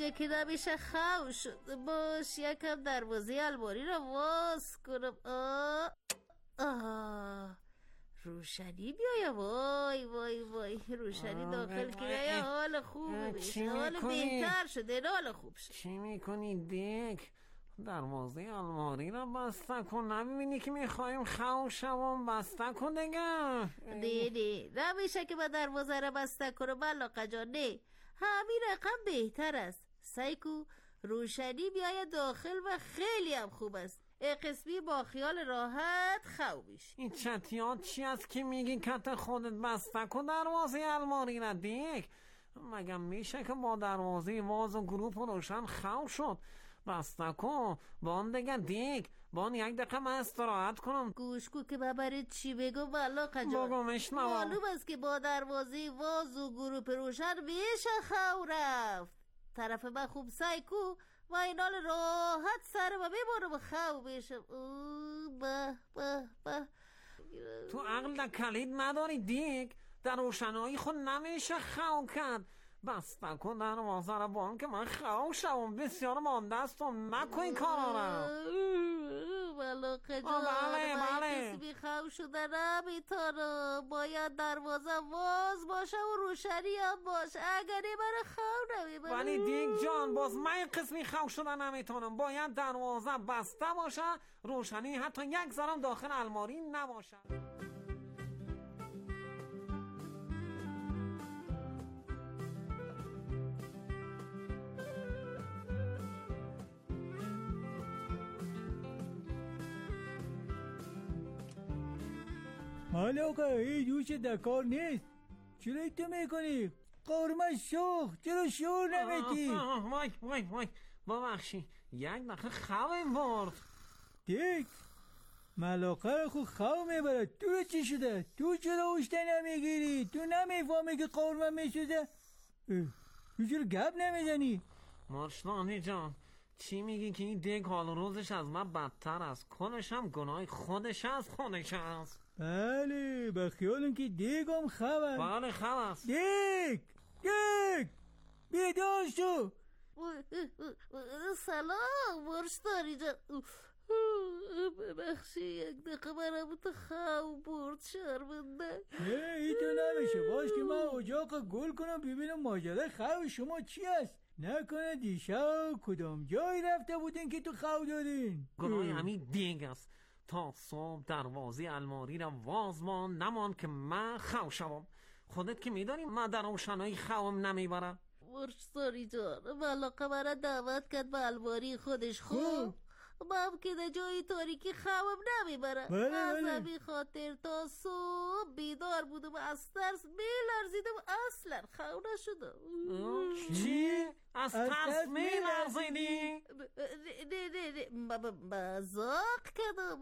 یکی نمیشه خو شده. باش یکم دروازه الماری رو باز کنم. روشنی بیایا. وای وای وای روشنی داخل که بیایا حال خوب بشه، حال بهتر شده، حال خوب شد. چی میکنی دیک؟ دروازه الماری رو بسته کن. نمیبینی که میخوایم خوشمون بسته کن دیگه. نه نمیشه که با دروازه رو بسته کنم ملاقه جان. نه همین رقم بهتر است. سایکو روشنی بیاید داخل و خیلی هم خوب است. قسمی با خیال راحت خوابیش. این چتیات چی است که میگی کت خودت بسته کن دروازه الماری را دیک؟ مگه میشه که با دروازه واز و گروپ روشن خواب شد؟ بسته کن بان دیگه دیک. بان یک دقیقه من استراحت کنم. گوش کو که ببرید چی بگو ملاقه جان. بگو مشنوم. معلوم است که با دروازه واز و گروپ روشن میشه خواب رفت. طرف من خوب سایکو و اینال راحت سر و ببارم و خواب بشم. تو عقل در کلید نداری دیک؟ در روشنایی خود نمیشه خواب کرد. بسته کن دروازه رو بان که من خواب شوم. بسیار مانده استم. نکن این کارا رو. ملاقه جان بله کسی بی خواب شده نمیتانم. باید دروازه واز باشه و روشنی هم باشه. اگر من خواب نمیبره. ولی دیک جان باز من قسمی خواب شده نمیتونم. باید دروازه بسته باشه، روشنی حتی یک ذرم داخل الماری نباشه. مالاقه این دوش دکار نیست. چرا ایتو میکنی؟ قرمه سوخت. چرا شور نمیتی؟ وای ببخشی یک دقیقه خوابم برد. دیک ملاقه خود خواب میبرد. تو رو چی شده؟ تو چرا اوشته نمیگیری؟ تو نمیفهمی که قرمه میشده؟ تو چرا گپ نمیزنی؟ مرشدانی جان چی میگی که این دیگ حال روزش از من بدتر است؟ کنش هم گناه خودش است. بله به خیالم که دیگم خواه. بله خواه است. دیگ بیدار شو. سلام مرشدانی جان. ببخشی یک دقیقه برم تو خواب برد. شرمنده. نه ایتو نمیشه. باش که من اجاق گل کنم ببینم ماجرا خواب شما چی است. نکنه دیشب کدام جای رفته بودین که تو خواب دارین؟ گناه همین دیگ است. تا صبح دروازه الماری را واز نمان که من خواب شوم. خودت که میدانی من در روشنایی خوابم نمیبرم. مرشدانی جان ملاقه مرا دعوت کرد به الماری خودش. خوب من که در جای تاریکی خوابم نمیبرم. از همین خاطر تا صبح بیدار بودم و از ترس میلرزیدم. اصلا خواب نشدم. چی؟ از ترس میلرزیدی؟ نه مزاق کردم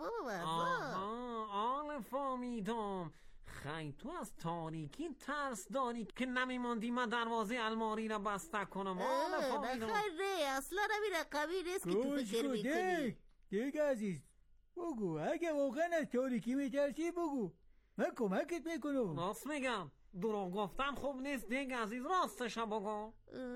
آله فهمیدم. خیلی تو از تاریکی ترس داری که نمیماندی من دروازه الماری را بسته کنم. نه خیلی اصلا نمی رقمی نیست که تو فکر میکنی. دیگه عزیز بگو اگه واقعا از تاریکی میترسی بگو من کمکت میکنم. راست میگم. دروغ گفتن خوب نیست دیگه عزیز. راستش بگو.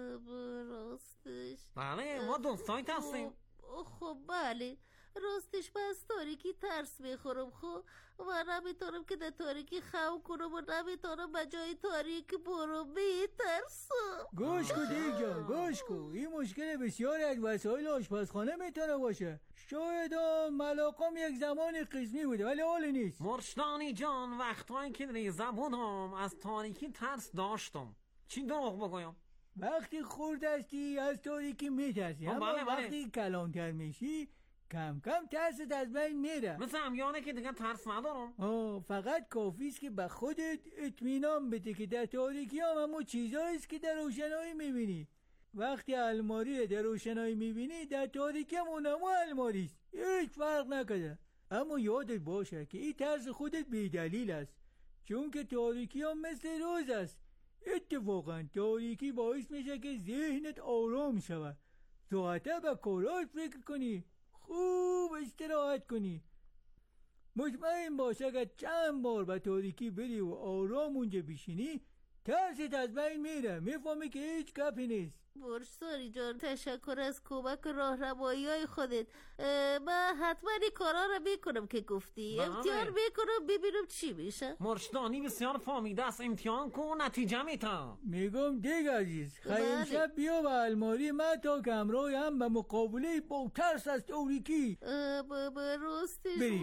راستش بله ما دوستایت هستیم. خب بله راستش من از تاریکی ترس میخورم. خب و نمیتونم که در تاریکی خواب کنم و نمیتونم به جای تاریکی برم. میترسم. گوش کن دیگه جان گوش کن. این مشکل بسیاری از وسایل آشپزخانه میتونه باشه. شاید ملاقم یک زمان قسمی بوده ولی حال نیست. مرشدانی جان وقتایی که ریزه بودم از تاریکی ترس داشتم. چی دروغ بگویم؟ وقتی خوردستی از تاریکی میترسی اما وقتی کلانتر میشی کم کم ترست از بین میره. مثل همیانه که دیگه ترس ندارم. فقط کافیست که به خودت اطمینان بده که در تاریکی هم همون چیزاییست که در روشنایی میبینی. وقتی الماری در روشنایی میبینی در تاریکی هم اونمو الماریست. هیچ فرق نکده. اما یادت باشه که این ترس خودت بیدلیل است. چون که تاریکی هم مثل روز است. اتفاقا تاریکی باعث میشه که ذهنت آرام شود. ساعته به کارات فکر کنی. خوب استراحت کنی. مطمئن باش اگر چند بار به تاریکی بری و آرام اونجا بشینی ترست از بین میره. میفهمی که هیچ گپی نیست. برجساری جان، تشکر از کمک و راهنمایی‌های خودت. من حتما این کارا رو میکنم که گفتی. امتحان میکنم ببینم چی میشه. مرشدانی بسیار فامیده است، امتحان کن نتیجه میتم. میگم دیگه عزیز، خیلی شب بیا به الماری من تا که همراه هم به مقابله با ترس از تاریکی. راستش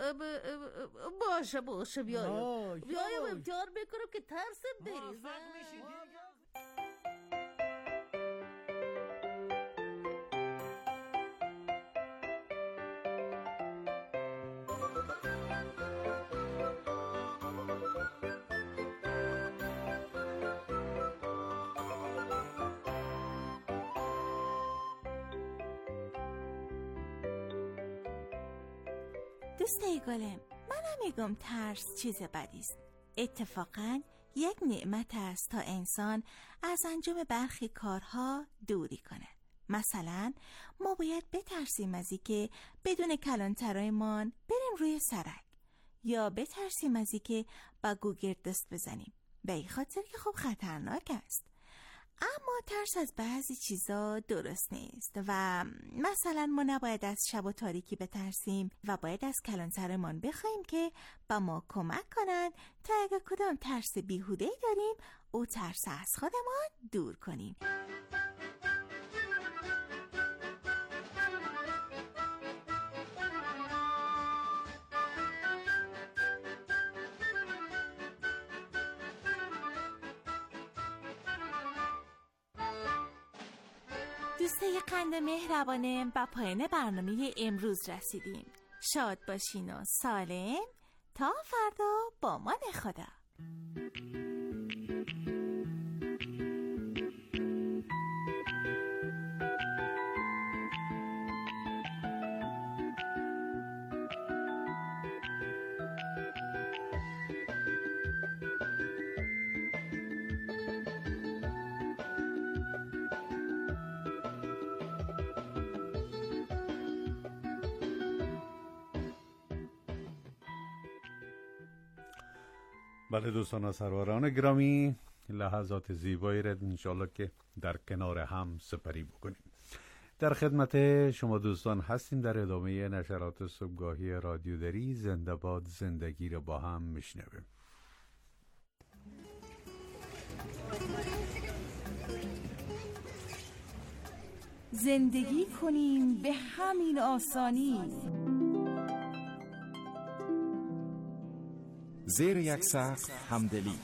باشه بیایم امتحان میکنم که ترسم بریزم. دوستای گلم، من میگم ترس چیز بدی است. اتفاقاً یک نعمت است تا انسان از انجام برخی کارها دوری کنه. مثلا ما باید بترسیم از اینکه بدون کلانترایمان بریم روی سرک، یا بترسیم از اینکه با گوگرد دست بزنیم، به این خاطر که خب خطرناک است. اما ترس از بعضی چیزا درست نیست و مثلا ما نباید از شب و تاریکی بترسیم و باید از کلانترمان بخوایم که با ما کمک کنند تا اگر کدام ترس بیهوده‌ای داریم او ترس از خودمان دور کنیم. دوستای قند مهربانم، با پایان برنامه امروز رسیدیم. شاد باشین و سالم تا فردا با مان خدا. بله دوستان و سروران گرامی، لحظات زیبایی را انشاءالله که در کنار هم سپری بکنیم. در خدمت شما دوستان هستیم در ادامه نشرات صبحگاهی رادیو دری. زنده باد زندگی را با هم میشنویم. زندگی کنیم به همین آسانی، زیر یک سقف همدلی،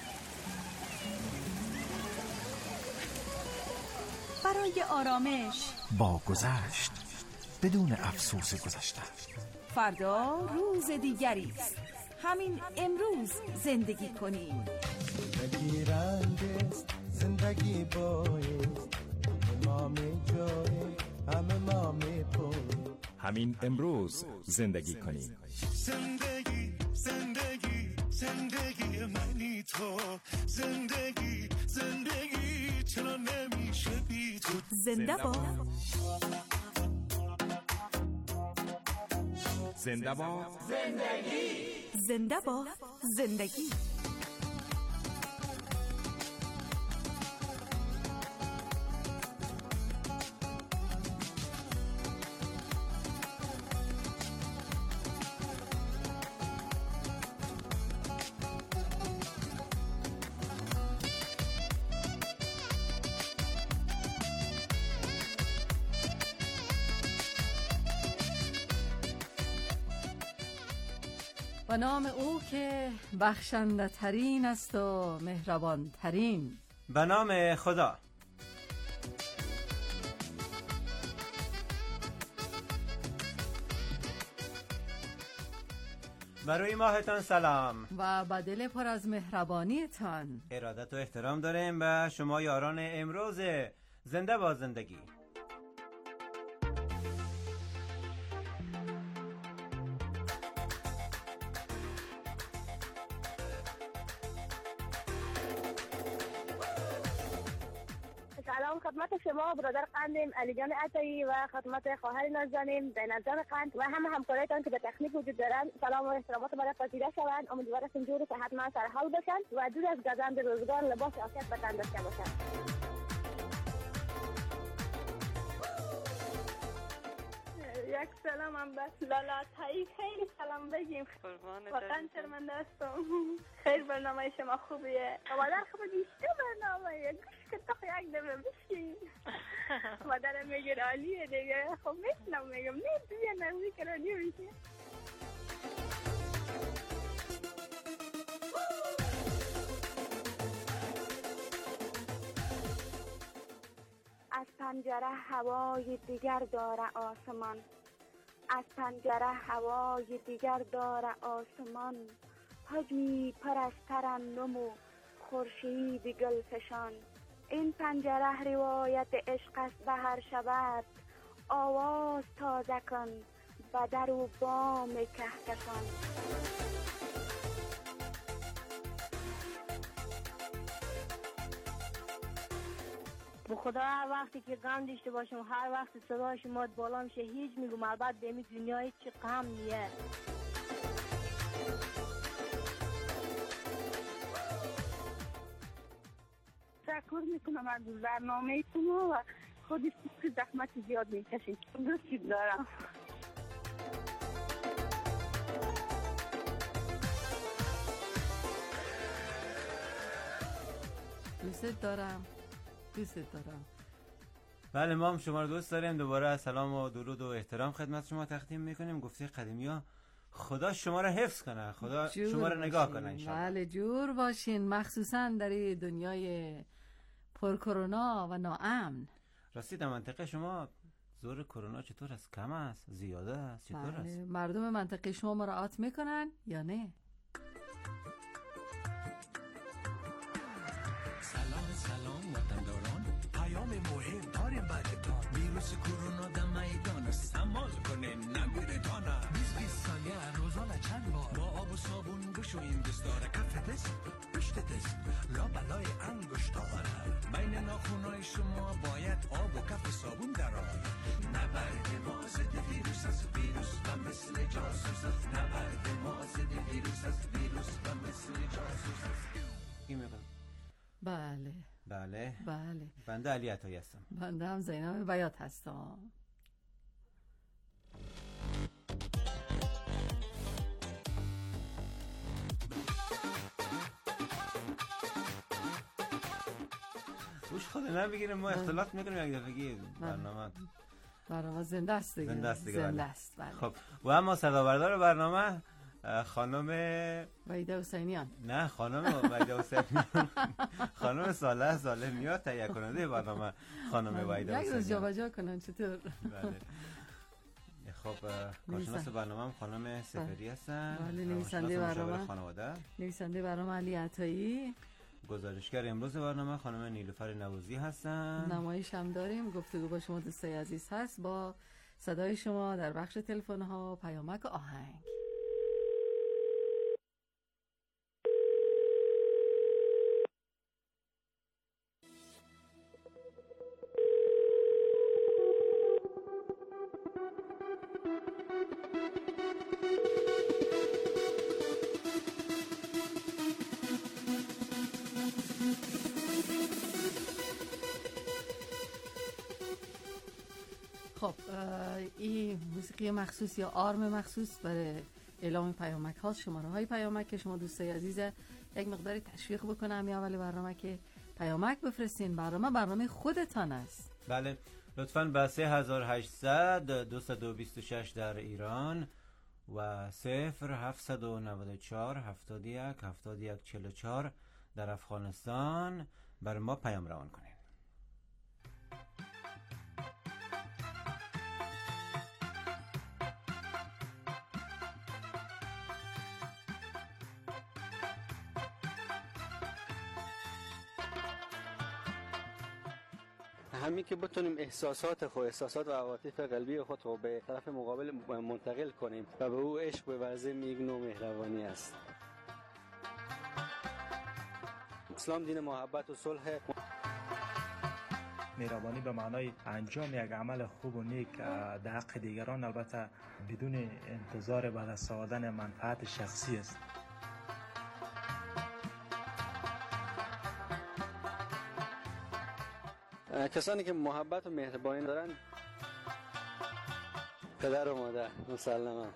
برای آرامش با گذشت بدون افسوس گذشته. فردا روز دیگری است، همین امروز زندگی کنیم. زندگی رنگ است، زندگی بایست، ما می جای همه ما می پوی. همین امروز زندگی کنیم. زندگی زندگی زندگی منی تو، زندگی زندگی چرا نمیشه بی تو. زنده باد زنده باد زندگی، زنده باد زندگی. و نام او که بخشنده ترین است و مهربان ترین. به نام خدا. برای ماهتان سلام و با دل پر از مهربانیتان ارادت و احترام داریم به شما یاران امروز زنده با زندگی. سلام خدمت شما برادر قندم علی جان عطایی و خدمت خواهر نازنین زینب جان قند و همه همکارایتان که به تکنیک وجود دارن. سلام و احترامات برای پذیرا شوند. امیدوارم جور صحتمند سرحال باشند و دور از گزند روزگار لباس عافیت به تن داشته باشند. یک سلام هم بس لالا تایی خیلی سلام بگیم. واقعا شرمنده هستم. خیلی برنامه شما خوبیه. مادر خب دیشته برنامه گوش که تو یک دفعه بشین. مادرم میگه عالیه دیگه. خب میشنم میگم نه بیا نزدیک رادیو میشه. از پنجره هوای دیگر داره آسمان، از پنجره هوای دیگر داره آسمان، حجمی پر از ترنم و خورشید گلفشان. این پنجره روایت عشق است به هر شبت، آواز تازه کن به در و بام کهکشان. به خدا هر وقتی که غم داشته باشم، هر وقت صدای شما بالا میشه، هیچ میگم البته به این دنیا هیچ غم نیه. تشکر میکنم از برنامه شما و خودش که زحمت زیاد میکشید. دوست دارم. دوست دارم. بله ما هم شما رو دوست داریم. دوباره سلام و درود و احترام خدمت شما تقدیم میکنیم. گفته قدیمی ها خدا شما رو حفظ کنه، خدا شما رو نگاه کنه انشاءالله. بله جور باشین، مخصوصا در دنیای پر کرونا و ناامن. راستی در منطقه شما زور کرونا چطور است؟ کم است؟ زیاده است؟ چطور است؟ مردم منطقه شما مراعات میکنن یا نه؟ سلام وطنداران، پیام مهم داریم براتون. ویروس کرونا در میدان استعمال کنین نگیرتان. 20 ثانیه روزانه چند بار با آب و صابون بشوییم دستاره. کف دست، پشت دست، لابلای انگشتان. بین ناخونای شما باید آب و کف صابون درآید. نبرد ما ضد ویروس است، ویروس و مثل جاسوس است. نبرد ما ضد ویروس است، ویروس و مثل جاسوس است. بله. بله. بنده علی عطایی هستم. بنده هم زینب بیات هستم. روش خود نمیگیریم، ما اختلاط میکنیم یک دفعه. برنامه زنده است دیگه. زنده است. بله. خب و اما صدابردار برنامه خانم وحیده حسینیان. نه خانم وحیده حسینیان. خانم صالح میاد تهیه کننده برنامه خانم وحیده حسینیان. یک روز جابجا کنن چطور؟ بله. خب کارشناس برنامه هم خانم سفری هستن. بله. نویسنده برنامه علی عطایی. گزارشگر امروز برنامه خانم نیلوفر نوازی هستن. نمایش هم داریم، گفتگو با شما دوستای عزیز هست با صدای شما در بخش تلفن ها، پیامک و آهنگ. خب این موسیقی مخصوص یا آرم مخصوص برای اعلام پیامک هاست. شماره های پیامک که شما دوستای عزیز یک مقداری تشویق بکنم یا اول برنامه که پیامک بفرستین. برنامه خودتان است. بله لطفاً به 3800 226 در ایران و 0794 71 71 44 در افغانستان بر ما پیام روان کنید. همین که بتونیم احساسات و عواطف قلبی خود رو به طرف مقابل منتقل کنیم و به او عشق بورزیم، یک نوع مهربانی است. اسلام دین محبت و صلح. مهربانی به معنای انجام یک عمل خوب و نیک در حق دیگران، البته بدون انتظار به دست آوردن منفعت شخصی است. کسانی که محبت و مهربانی دارند پدر و مادر مسلما.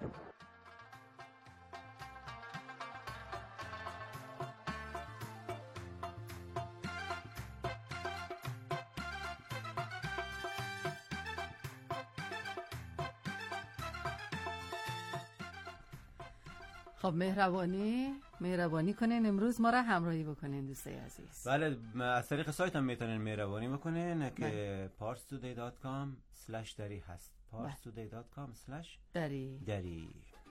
خب مهربانی کنین امروز ما را همراهی بکنین دوستای عزیز. بله از طریق سایت هم میتونین مهربانی بکنین که parstoday.com/dari هست. parstoday.com/dari.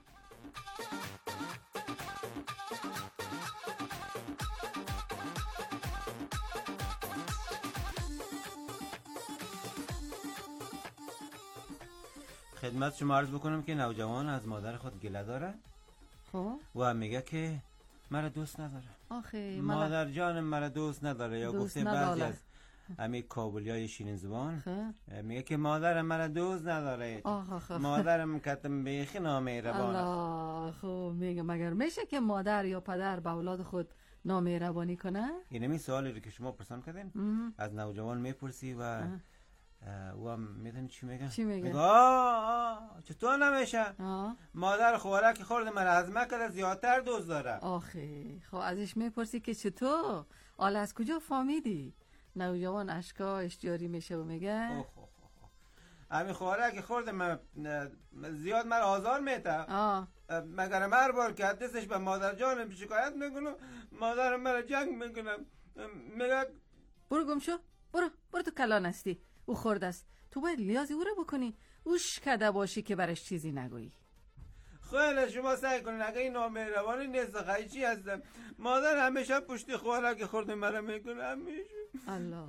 خدمت شما عرض بکنم که نوجوان از مادر خود گله داره و میگه که مرا دوست نداره. آخه مادر جانم مرا دوست نداره، یا گفته بعضی از همین کابلیای شیرین زبان میگه که مادرم مرا دوست نداره، مادرم کتم بیخی نامهربانه. الله خب میگه مگر میشه که مادر یا پدر به اولاد خود نامهربانی کنه؟ این همین سوالی رو که شما پرسان کردین از نوجوان میپرسی و او هم میدونی چی میگه؟ میگه چطور نمیشه؟ مادر خوراک خورده من از مکر زیادتر دوست داره. آخه خب ازش میپرسی که چطور؟ حالا از کجا فهمیدی؟ نوجوان اشکاش جاری میشه و میگه همین خوراک خورده من زیاد من آزار میته. مگر هر بار که دستش به مادر جانم شکایت میکنم مادرم مرا جنگ میکنم میگه برو گم شو، برو تو کلان هستی، او خورد است، تو باید لیازی او رو بکنی، او شکده باشی که برش چیزی نگویی. خیلی شما سعی کنین اگه این نامهربانی نیست خیلی هستم. مادر همیشه پشت خوراک خورده مرا میکنه همیشه. الله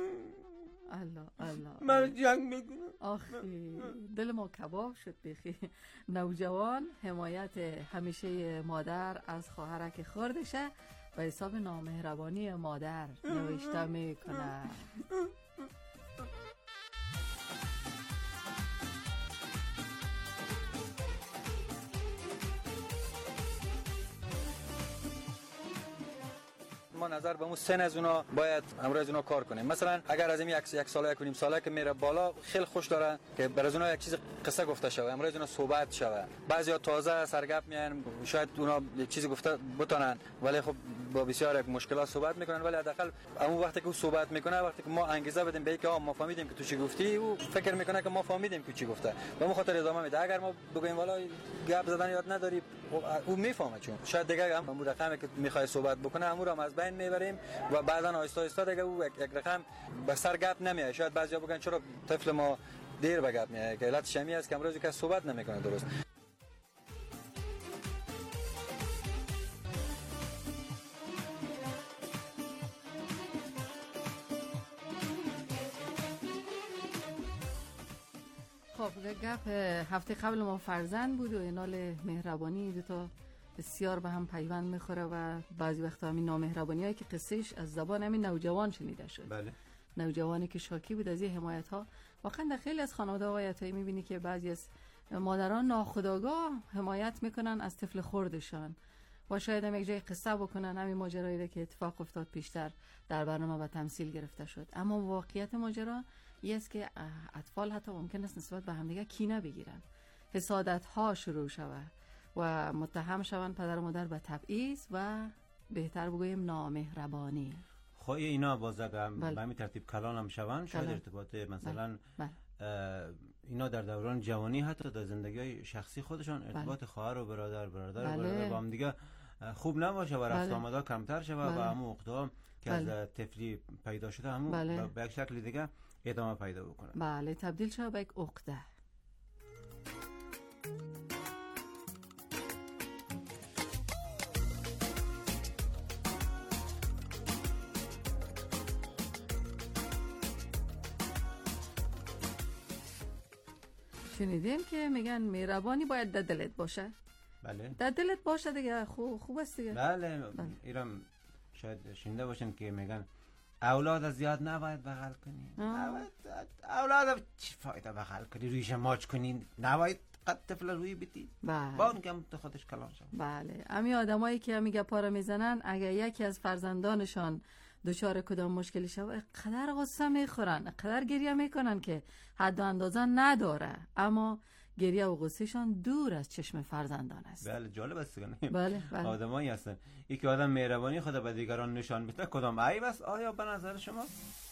مرا جنگ میکنه. آخی دل ما کباب شد بخی. نوجوان حمایت همیشه مادر از خواهرک خوردشه و حساب نامهربانی مادر نوشته میکنه. ما نظر به اون سن از اونا باید امروز از اونا کار کنیم. مثلا اگر از این یک ساله یک و نیم ساله که میره بالا خیلی خوش داره که برای اونا یک چیز قصه گفته شوه، امروز اونا صحبت شوه. بعضیا تازه سرگپ میان شاید اونا یک چیزی گفته بتونن ولی خب با بسیار یک مشکلات صحبت میکنن، ولی حداقل اون وقتی که او صحبت میکنه وقتی که ما انگیزه بدیم به که ما فهمیدیم که تو چی گفتی، او فکر میکنه که ما فهمیدیم که چی گفته و ما خاطر ادامه میده. اگر ما بگیم والا گپ زدن یاد نداری او میفهمه، چون شاید دیگه هم اون رقمی که میخواد صحبت بکنه امور هم از بین میبریم و بعداً آهسته آهسته دیگه او یک رقم به سر گپ نمیاد. شاید بعضیا بگن چرا طفل ما دیر به گپ میاد، که علت شمی است که امروز که صحبت نمیکنه درست. خب گپ هفته قبل ما فرزند بود و اینال مهربانی دوتا بسیار به هم پیوند میخوره و بعضی وقتا همین نامهربانی هایی که قصهش از زبان همین نوجوان شنیده شد. بله. نوجوانی که شاکی بود از این حمایت ها. واقعا در خیلی از خانواده های عطایی میبینی که بعضی از مادران ناخودآگاه حمایت میکنن از طفل خوردشان و شاید هم یک جای قصه بکنن همین ماجرایی که اتفاق افتاد پیشتر در برنامه و تمثیل گرفته شد. اما واقعیت ماجرا این است که اطفال حتی ممکن است نسبت به همدیگه کینه بگیرن، حسادت ها شروع شود و متهم شوند پدر و مادر به تبعیض و بهتر بگویم نامهربانی. خب اینا باز به همین ترتیب کلان هم شوند، شاید ارتباط مثلا اینا در دوران جوانی حتی در زندگی شخصی خودشان ارتباط خواهر و برادر با هم دیگه خوب نباشه و رفت آمدها کمتر شود و همون عقده‌ها که از طفلی پیدا شده همون به یک شکل دیگه ادامه پیدا بکنه. بله تبدیل شده به یک عقده. شنیدیم که میگن مهربانی باید در دلت باشه. بله. در دلت باشه دیگه خوب است دیگه. بله. ایران شاید شنیده باشین که میگن اولاد زیاد نباید بغل کنی. اولاد چی فایده بغل کنی، رویش ماچ کنی، نباید قد طفل روی بدی. بله. با اون که تو خودش کلان شد. بله. امی آدمایی که میگه پاره میزنن اگر یکی از فرزندانشان دچار کدام مشکلی شود قدر غصه میخورن، قدر گریه میکنن که حد و اندازه نداره. اما گریه و غصهشان دور از چشم فرزندان است. بله جالب است که بله آدمایی هستن. یکی آدم مهربانی خود به دیگران نشان بده کدام عیب است؟ آیا به نظر شما؟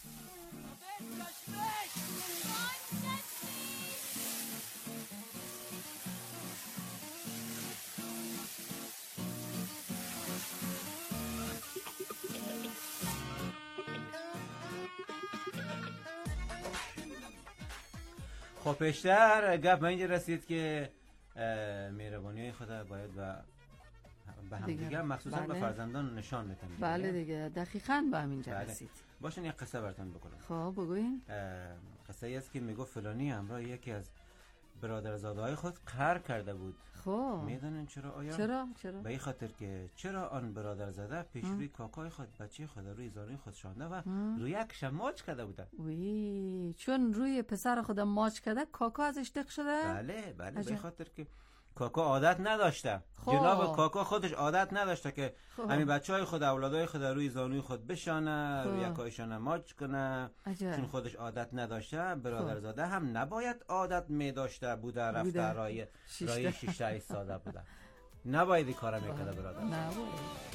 خب پیشتر گپ به اینجا رسید که مهربانی خود باید به هم دیگه مخصوصا به فرزندان نشان بدن. بله دیگه دقیقاً به همینجا رسید. باشن یک قصه براتون بکنم. خب بگوین. قصه ای است که میگفت فلانی همراه یکی از برادرزاده‌های خود قهر کرده بود. خب میدونن چرا آیا؟ چرا؟ به این خاطر که چرا آن برادرزاده پیش روی کاکای خود بچه خود روی زانوی خود شانده و روی یک ماچ کرده بوده. وی چون روی پسر خود ماچ کرده کاکا ازش دق شده؟ بله به این خاطر که کاکا عادت نداشته. جناب کاکا خودش عادت نداشته که همین بچهای خود اولادای خود روی زانوی خود بشانه، روی یکایشان ماچ کنه. چون خودش عادت نداشته برادرزاده هم نباید عادت می داشته بوده رفته رای 6 ساده بوده. نباید این کارا میکرده برادر. نباید.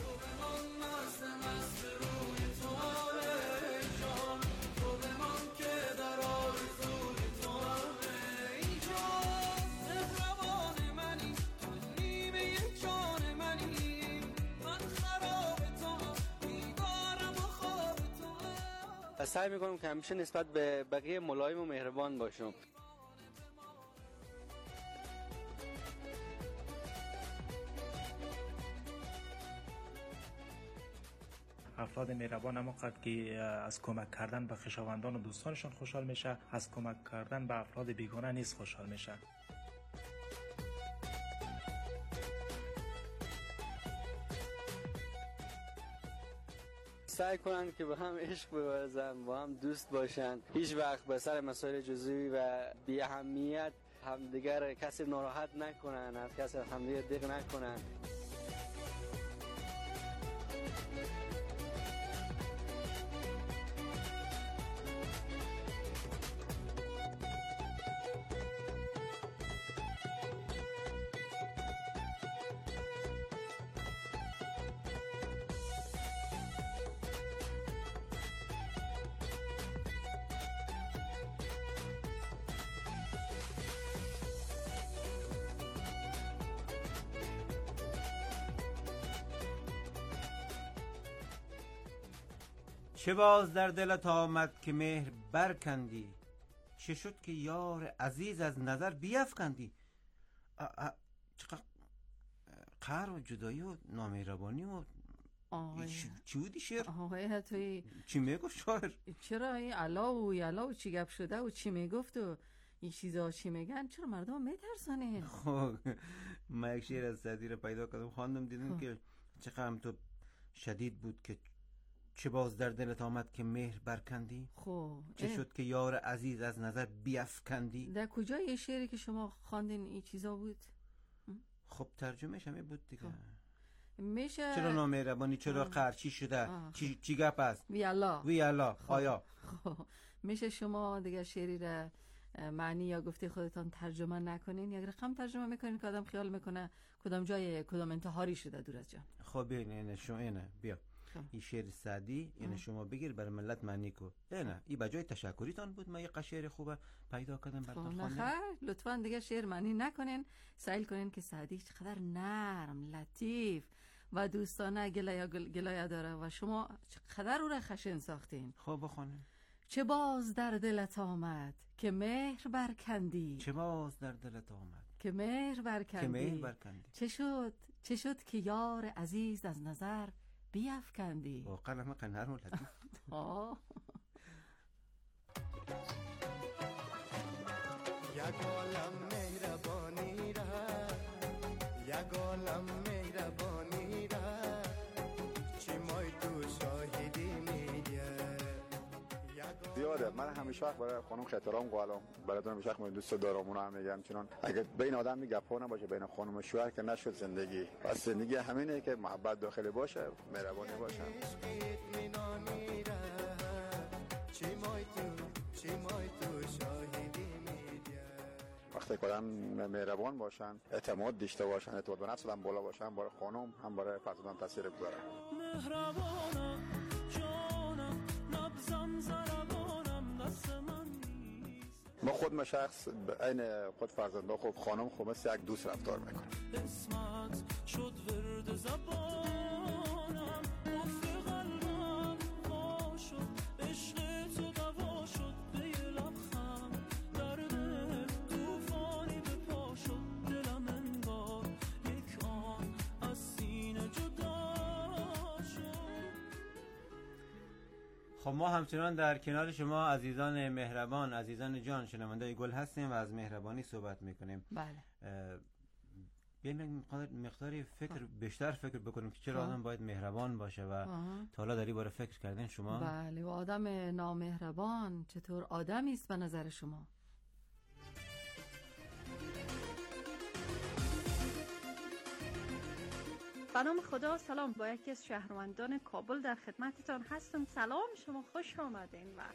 سعی میکنم که همیشه نسبت به بقیه ملایم و مهربان باشم. افراد مهربان اما قد که از کمک کردن به خویشاوندان و دوستانشون خوشحال میشه، از کمک کردن به افراد بیگانه نیز خوشحال میشه. سعی کنن که با هم عشق بورزن، با هم دوست باشن، هیچ وقت به سر مسائل جزئی و بی اهمیت همدیگر کسی ناراحت نکنن، از کسی همدیگر دق نکنن. چه باز در دلت آمد که مهر برکندی؟ چه شد که یار عزیز از نظر بیفکندی؟ چقدر قهر و جدایی و نامهربانی و چی بودی شعر؟ حتی چی میگفت شاعر؟ چرا این علا و چی گپ شده و چی میگفت و این چیزا چی میگن؟ چرا مردم میترسانه؟ خب من یک شعر از سعدی رو پیدا کردم خواندم، دیدم که چقدر هم تو شدید بود که چه باز در دلت آمد که مهر برکندی؟ خب چه شد که یار عزیز از نظر بیفکندی؟ در کجا یه شعری که شما خواندین این چیزا بود؟ خب ترجمهش همه بود دیگه. میشه چرا نامهربانی، چرا قهر، چی شده؟ چی گپ است؟ وی الله آیا میشه شما دیگه شعری را معنی یا گفته خودتان ترجمه نکنین؟ یک رقم ترجمه میکنین که آدم خیال میکنه کدام جای کدام انتحاری شده دور از جان. خب اینه بیا این شعر سعدی اینه شما بگیر برای ملت معنی کو. نه این بجای تشکریتان بود، من یه شعر خوبه پیدا کردم براتون خواندم. لطفاً دیگه شعر معنی نکنین، سعی کنین که سعدی چقدر نرم، لطیف و دوستانه گلایه داره و شما چقدر او را خشن ساختین. خب بخونین. چه باز در دلت آمد که مهر برکندی؟ چه باز در دلت آمد که مهر برکندی؟ چه شد که یار عزیز از نظر بیفکندی؟ واقعا همه قنر و لطیف. یک عالم مهربانی را، یک عالم مهربانی را، چی مای تو شاهدی میگه. زیاده. من همیشه وقت برای خانم احترام قائلم، براتون همیشه وقت دوست دارم، اونم میگم چون اگه بین آدم گپا نباشه، بین خانم و شوهر که نشد زندگی. پس زندگی همینه که محبت داخلی باشه، مهربانی باشه. وقتی که آدم مهربان باشن، اعتماد داشته باشن، اعتماد به نفس هم بالا باشن، برای خانم هم برای فرزندان تاثیر بذاره. مهربانم جانم نبضم ضربانم دست من نیست. ما خود شخص عین خود فرزندا خود خانم خود مثل یک دوست رفتار میکنه. اسمت شد ورد زبانم گفت قلبم وا شد عشق تو دوا شد به یه لبخند درد توفانی به پا شد دلم انگار یک آن از سینه جدا شد. خب ما همچنان در کنار شما عزیزان مهربان، عزیزان جان، شنونده گل هستیم و از مهربانی صحبت میکنیم. بله. بیایم مقداری بیشتر فکر بکنیم که چرا آدم باید مهربان باشه و تا حالا در این باره فکر کردین شما؟ بله. و آدم نامهربان چطور آدمی است به نظر شما؟ به نام خدا. سلام، با یکی از شهروندان کابل در خدمتتان هستم. سلام، شما خوش آمدین. و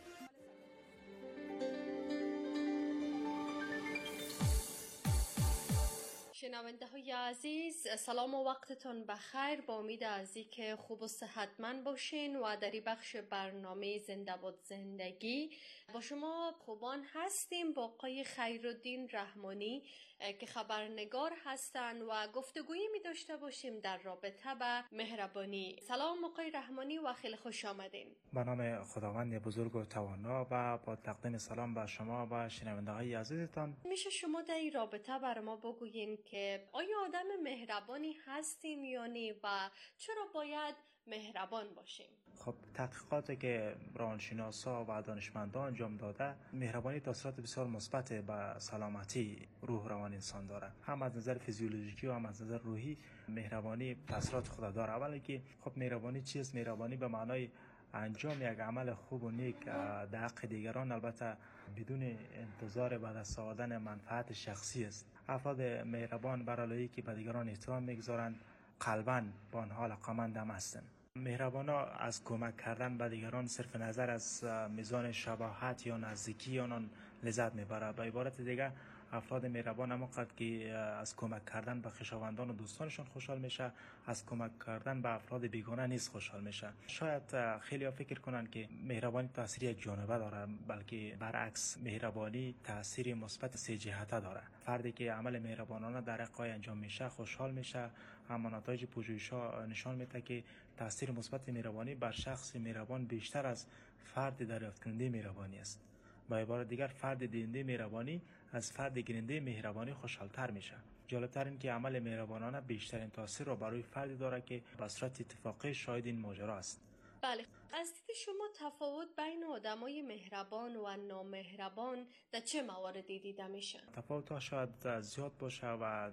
شنونده های عزیز، سلام و وقتتون بخیر. با امید از اینکه خوب و صحتمند باشین و در این بخش برنامه زنده باد زندگی با شما خوبان هستیم، با آقای خیرالدین رحمانی که خبرنگار هستند و گفتگویی می داشته باشیم در رابطه به مهربانی. سلام آقای رحمانی و خیلی خوش آمدین. به نام خداوند بزرگ و توانا و با تقدیم سلام به شما و شنونده های عزیزتان. میشه شما در این رابطه بر ما بگویین که آیا آدم مهربانی هستین یا نه و چرا باید مهربان باشیم؟ خب تحقیقاتی که روانشناسا و دانشمندان انجام داده، مهربانی تاثیرات بسیار مثبت به سلامتی روح روان انسان داره. هم از نظر فیزیولوژیکی و هم از نظر روحی مهربانی تاثیرات خود داره. اولی که خب مهربانی چیست؟ مهربانی به معنای انجام یک عمل خوب و نیک در حق دیگران، البته بدون انتظار به دست آوردن منفعت شخصی است. افراد مهربان برای که به دیگران احترام میگذارند، قلباً با آنها علاقه‌مند هستند. مهربانا از کمک کردن به دیگران صرف نظر از میزان شباهت یا نزدیکی آنان لذت میبرند. به عبارت دیگه افراد مهربان همونقدر که از کمک کردن به خویشاوندان و دوستانشون خوشحال میشه، از کمک کردن به افراد بیگانه نیز خوشحال میشه. شاید خیلی ها فکر کنن که مهربانی تاثیر یک جانبه داره، بلکه برعکس مهربانی تاثیر مثبت سه جهته داره. فردی که عمل مهربانانه در حقای انجام میشه خوشحال میشه. اما نتایج پژوهش‌ها نشان میده که تاثیر مثبت مهربانی بر شخص مهربان بیشتر از فرد دریافت کننده مهربانی است. با عبارت دیگر فرد دهنده مهربانی از فرد گیرنده مهربانی خوشحالتر میشه. جالبتر این که عمل مهربانانه بیشترین تاثیر را برای فردی داره که به صورت اتفاقی شاهد این ماجرا است. بله، از دید شما تفاوت بین آدمای مهربان و نامهربان در چه مواردی دیده میشه؟ تفاوت ها شاید زیاد باشه و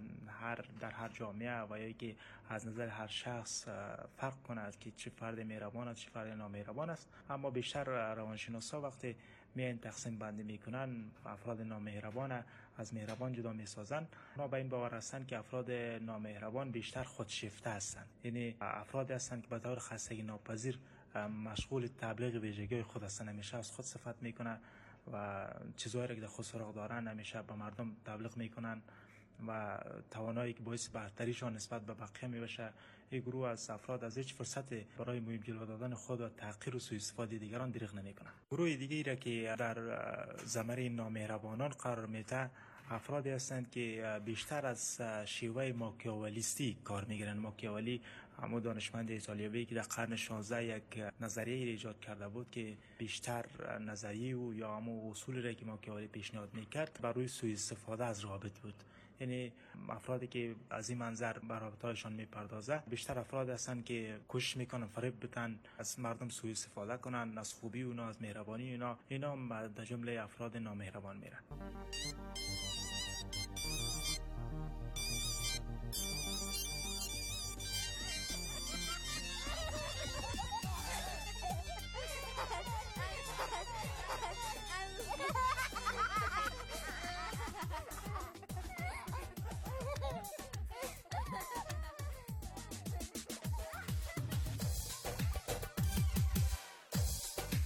در هر جامعه و یا که از نظر هر شخص فرق کنه از که چه فرد مهربان است چه فرد نامهربان است. اما بیشتر روانشناسا وقتی میان تقسیم بندی میکنن افراد نامهربان از مهربان جدا میسازن، اونا به این باور هستند که افراد نامهربان بیشتر خودشیفته هستند، یعنی افرادی هستند که به طور خستگی ناپذیر مشغول تبلیغ ویژگی خود هستند، همیشه از خود صفت میکنن و چیزهایی را که در خود سراغ دارن همیشه به مردم تبلیغ میکنن و توانایی که باعث برتریشان نسبت به بقیه میبشه. این گروه از افراد از هیچ فرصت برای مهم جلوه دادن خود و تحقیر و سوء استفاده دیگران دریغ نمیکنن. گروه دیگری را که در زمره نامهربانان قرار میده افرادی هستند که بیشتر از شیوه ماکیاولیستی کار میگیرن. ماکیاولی همون دانشمند ایتالیایی که در قرن 16 یک نظریه ایجاد کرده بود که بیشتر نظریه و یا همون اصولی را که ماکیاولی پیشنهاد میکرد بر روی سوء استفاده از رابط بود. یعنی افرادی که از این منظر به رابطه‌هایشان میپردازه بیشتر افراد هستند که کوشش میکنن فریب بدن، از مردم سوء استفاده کنن، از خوبی اونا، از مهربانی اونا. اینا در جمله افراد نامهربان میرن.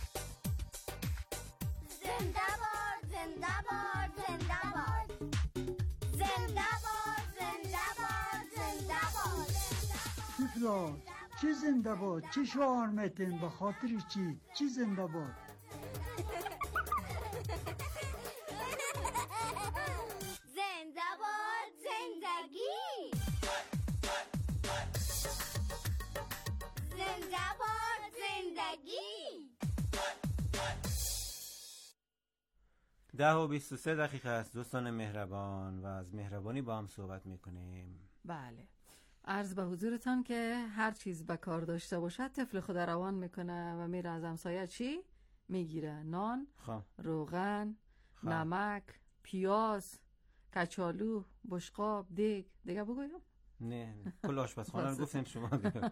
زنده باد، زنده باد، زنده باد. طفلا چی زنده باد؟ چی شعار میتین؟ به خاطر چی زنده باد؟ زنده باد زندگی، زنده باد زندگی. 10:23 است دوستان مهربان و از مهربانی با هم صحبت میکنیم. بله، عرض به حضورتان که هر چیز به کار داشته باشد طفل خود روان میکنه و میره از همسایه چی میگیره؟ نان، روغن، نمک، پیاز، کچالو، بشقاب، دیگه بگویم؟ نه کل آشپزخانه رو گفتین شما دیگه.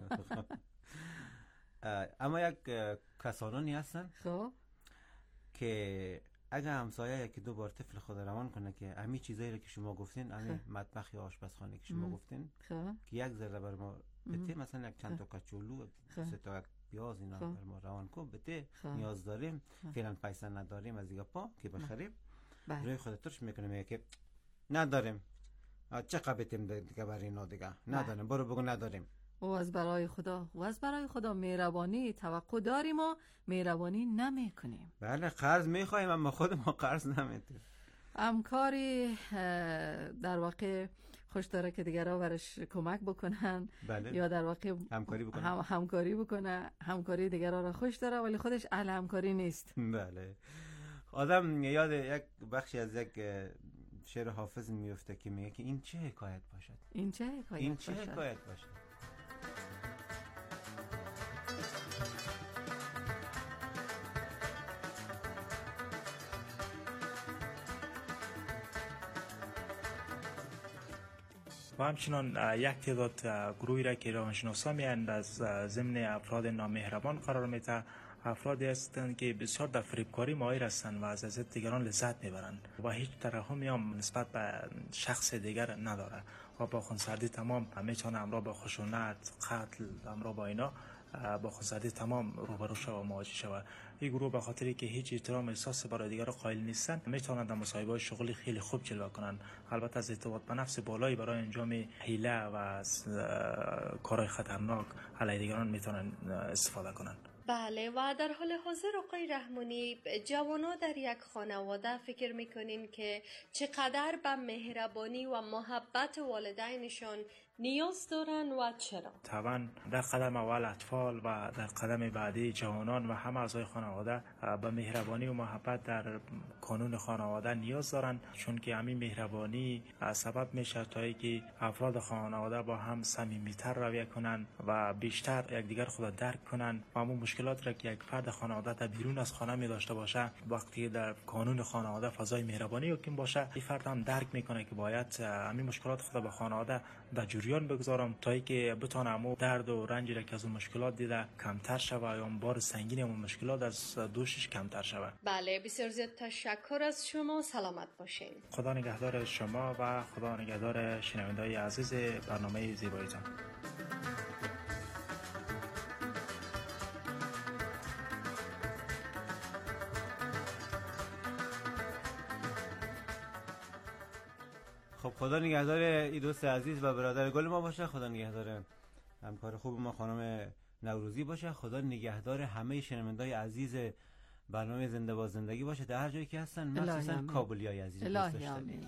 اما یک کسانانی هستن خب که اگه همسایه یکی دو بار طفل خود روان کنه که همین چیزایی رو که شما گفتین، همین مطبخ یا آشپزخانه که شما گفتین که یک ذره بر ما بده، مثلا یک چند تا کچولو، سه تا یک پیاز اینا بر ما روان کن بده، نیاز داریم، فعلا پیسه نداریم از دیگه پا که بخریم، روی خودت ترش میکنیم که نداریم، چقدر بتیم دیگه برای اینا دیگه نداریم، برو بگو نداریم. و از برای خدا مهربانی توقع داریم و مهربانی نمیکنیم. بله قرض میخوایم اما خود ما قرض نمیدیم. همکاری در واقع خوش داره که دیگرها برش کمک بکنن. بله. یا در واقع همکاری بکنه. همکاری دیگرها را خوش داره ولی خودش اهل همکاری نیست. بله. آدم یاد یک بخشی از یک شعر حافظ میفته که میگه که این چه حکایت باشد. این چه حکایت باشد. و همچنان یک تعداد گروهی را که روانشناسا میاند از ضمن افراد نامهربان قرار میده، افرادی هستند که بسیار در فریبکاری ماهر هستند و از اذیت دیگران لذت میبرند و هیچ ترحمی هم نسبت به شخص دیگر نداره و با خونسردی تمام میتونه همراه با خشونت، قتل، همراه با اینا با خونسردی تمام روبرو شود و مواجه شود. این گروه به خاطری که هیچ احترام احساس برای دیگران قائل نیستند میتونند در مصاحبه‌های شغلی خیلی خوب جلوه کنند، البته از اعتماد به نفس بالایی برای انجام حیله و کارهای خطرناک علیه دیگران میتونند استفاده کنند. بله، و در حال حاضر آقای رحمانی جوانا در یک خانواده فکر میکنین که چقدر به مهربانی و محبت والدینشان نیاز دارن و چرا؟ طبعا در قدم اول اطفال و در قدم بعدی جوانان و همه اعضای خانواده به مهربانی و محبت در کانون خانواده نیاز دارن، چون که همین مهربانی سبب میشه تا اینکه افراد خانواده با هم صمیمیتر رویه کنن و بیشتر یکدیگر خود درک کنن و همون مشکلات را که یک فرد خانواده در بیرون از خانه می داشته باشه، وقتی در کانون خانواده فضای مهربانی حاکم باشه، این فرد هم درک میکنه که باید همین مشکلات خود به خانواده در جریان بگذارم تا اینکه بتونم درد و رنجی را که از اون مشکلات دیده کمتر شود یا بار سنگین اون مشکلات از دوشش کمتر شود. بله، بسیار زیاد تشکر از شما، سلامت باشین. خدا نگهدار شما و خدا نگهدار شنونده‌های عزیز برنامه زیباییتان. خب خدا نگهدار این دوست عزیز و برادر گل ما باشه، خدا نگهدار همکار خوب ما خانم نوروزی باشه، خدا نگهدار همه شنونده‌های عزیز برنامه زنده با زندگی باشه در هر جایی که هستن، مخصوصا کابلیای عزیز. الهی آمین.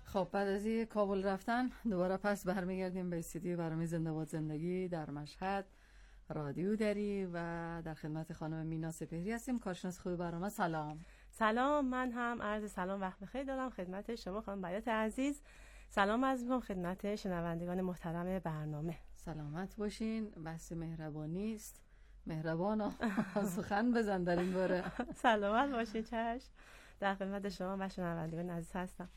خب بعد از این کابل رفتن دوباره پس برمیگردیم به استودیو برنامه زنده باد زندگی در مشهد رادیو دری و در خدمت خانم مینا سپهری هستیم، کارشناس خوب برنامه. سلام، من هم عرض سلام وقت بخیر دارم خدمت شما خانم بیات عزیز. سلام عرض می‌کنم خدمت شنوندگان محترم برنامه. سلامت باشین. بحث مهربانی است. مهربانا سخن بزن در این باره. سلامت باشین. چشم، در خدمت شما و شنوندگان عزیز هستم.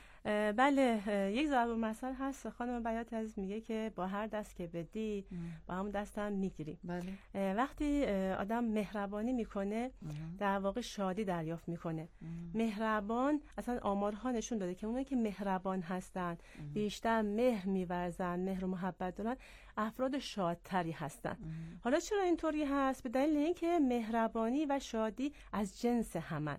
بله، یک ضرب المثل هست خانم بیات عزیز، میگه که با هر دست که بدی با همون دست هم میگیری. بله. وقتی آدم مهربانی میکنه در واقع شادی دریافت میکنه. مهربان اصلا آمارها نشون داده که اونایی که مهربان هستن بیشتر مهر میورزن، مهر و محبت دارن، افراد شادتری هستن. حالا چرا اینطوری هست؟ به دلیل اینکه مهربانی و شادی از جنس همن.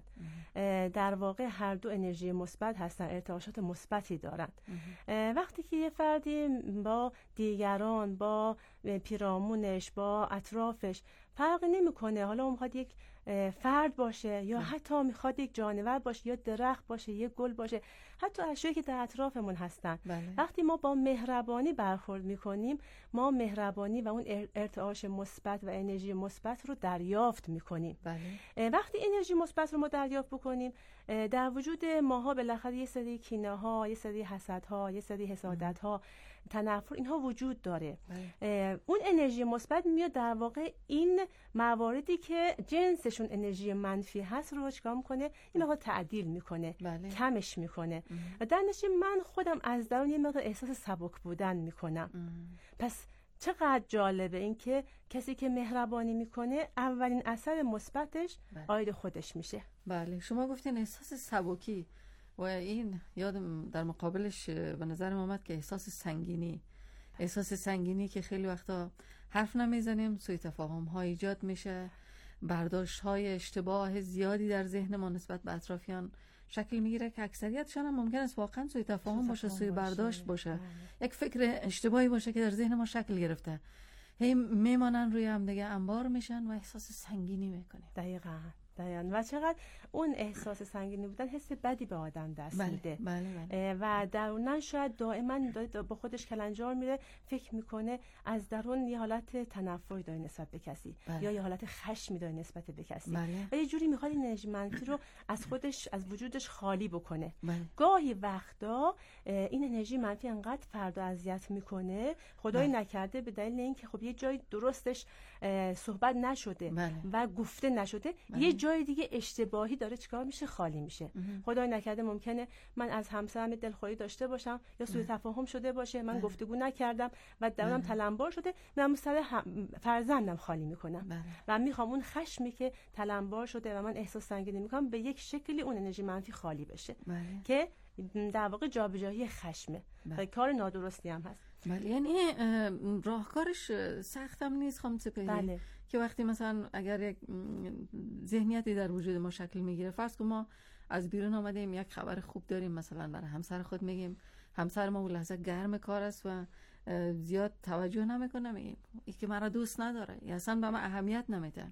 در واقع هر دو انرژی مثبت هستن، ارتعاشات مثبتی دارند. وقتی که یه فردی با دیگران، با پیرامونش، با اطرافش فرقی نمیکنه، حالا اون میخواد یک فرد باشه یا حتی میخواد یک جانور باشه یا درخت باشه، یک گل باشه، حتی اشیایی که در اطرافمون هستن. وقتی ما با مهربانی برخورد میکنیم، ما مهربانی و اون ارتعاش مثبت و انرژی مثبت رو دریافت میکنیم. وقتی انرژی مثبت رو ما دریافت بکنیم، در وجود ماها بالاخره یه سری کینه ها، یه سری حسد ها، یه سری حسادت ها، تنفر، اینها وجود داره. اون انرژی مثبت میاد در واقع این مواردی که جنسشون انرژی منفی هست رو چیکار میکنه؟ این مقدار تعدیل میکنه، کمش میکنه. در نتیجه من خودم از درون یه مقدار احساس سبک بودن میکنم. پس چقدر جالبه این که کسی که مهربانی میکنه اولین اثر مثبتش عاید خودش میشه. بله، شما گفتین احساس سبکی و این یادم در مقابلش به نظر اومد که احساس سنگینی که خیلی وقتا حرف نمیزنیم، سوء تفاهم ها ایجاد میشه، برداشت های اشتباه زیادی در ذهن ما نسبت به اطرافیان شکل میگیره که اکثریتشان هم ممکن است واقعا سوء تفاهم باشه، سوء برداشت باشه، یک فکر اشتباهی باشه که در ذهن ما شکل گرفته، هی میمانن روی هم دیگه انبار میشن و احساس سنگینی میکنیم. دقیقاً. و چقدر اون احساس سنگینی بودن حس بدی به آدم دست میده. و درونن شاید دائما با خودش کلنجار میره، فکر میکنه از درون یه حالت تنفری داره نسبت به کسی یا یه حالت خشمی داره نسبت به کسی و یه جوری میخواد این انرژی منفی رو از خودش، از وجودش خالی بکنه. گاهی وقتا این انرژی منفی انقدر فرد اذیت میکنه، خدای نکرده به دلیل اینکه خب یه جای درستش صحبت نشده و گفته نشده، یه جای دیگه اشتباهی داره چیکار میشه؟ خالی میشه. خدای نکرده ممکنه من از همسرم دلخوری داشته باشم یا سوء تفاهم شده باشه، من گفتگو نکردم و درونم تلمبار شده، من سر فرزندم خالی میکنم و میخوام اون خشمی که تلمبار شده و من احساس سنگینی میکنم به یک شکلی اون انرژی منفی خالی بشه که در واقع جابجایی خشمه. کار نادرستی هم هست. یعنی راهکارش سخت هم نیست خانم سپهری. که وقتی مثلا اگر یک ذهنیتی در وجود ما شکل میگیره، فرض کن ما از بیرون آمدیم یک خبر خوب داریم، مثلا برای همسر خود میگیم، همسر ما اون لحظه گرم کار است و زیاد توجه نمیکنه، میگیم این که مرا دوست نداره یا اصلا به من اهمیت نمیده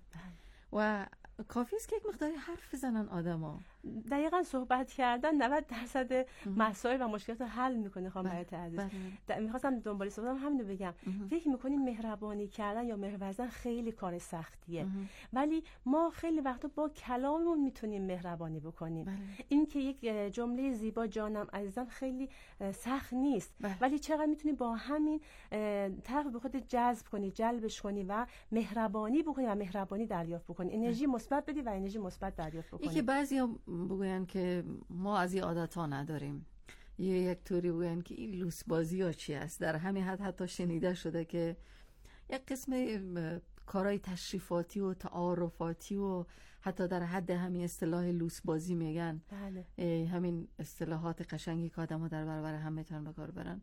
و کافی است که یک مقداری حرف بزنن آدما. دقیقاً صحبت کردن 90% مسائل و مشکلات رو حل میکنه. خانم بیات عزیز، میخواستم دنبال صحبتم همین رو بگم. فکر میکنیم مهربانی کردن یا مهرورزن خیلی کار سختیه، ولی ما خیلی وقتا با کلاممون میتونیم مهربانی بکنیم. این که یک جمله زیبا جانم عزیزم خیلی سخت نیست، ولی چقدر میتونی با همین طرف به خودت جذب کنی، جلبش کنی و مهربانی بکنی و مهربانی دریافت بکنی، انرژی مثبت بدی و انرژی مثبت دریافت بکنی. یکی بعضیا بگوین که ما از این عادت‌ها نداریم، یک طوری بگوین که این لوس بازی ها چی است. در همین حد حتی شنیده شده که یک قسم کارهای تشریفاتی و تعارفاتی و حتی در حد همین اصطلاح لوس بازی میگن، همین اصطلاحات قشنگی که آدم‌ها در برابر هم میتونن به کار برن